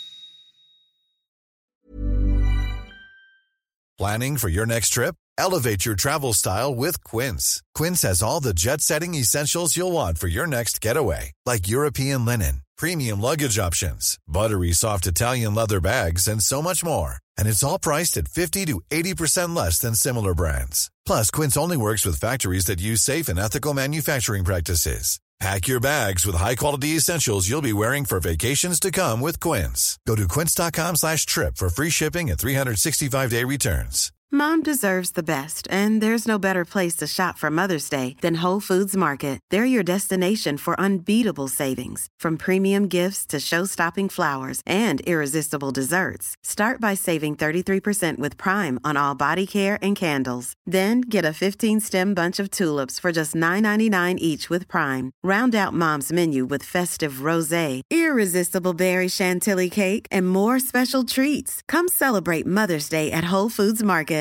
Planning for your next trip? Elevate your travel style with Quince. Quince has all the jet-setting essentials you'll want for your next getaway, like European linen, premium luggage options, buttery soft Italian leather bags, and so much more. And it's all priced at 50 to 80% less than similar brands. Plus, Quince only works with factories that use safe and ethical manufacturing practices. Pack your bags with high-quality essentials you'll be wearing for vacations to come with Quince. Go to quince.com/trip for free shipping and 365-day returns. Mom deserves the best, and there's no better place to shop for Mother's Day than Whole Foods Market. They're your destination for unbeatable savings, from premium gifts to show-stopping flowers and irresistible desserts. Start by saving 33% with Prime on all body care and candles. Then get a 15-stem bunch of tulips for just $9.99 each with Prime. Round out Mom's menu with festive rosé, irresistible berry chantilly cake, and more special treats. Come celebrate Mother's Day at Whole Foods Market.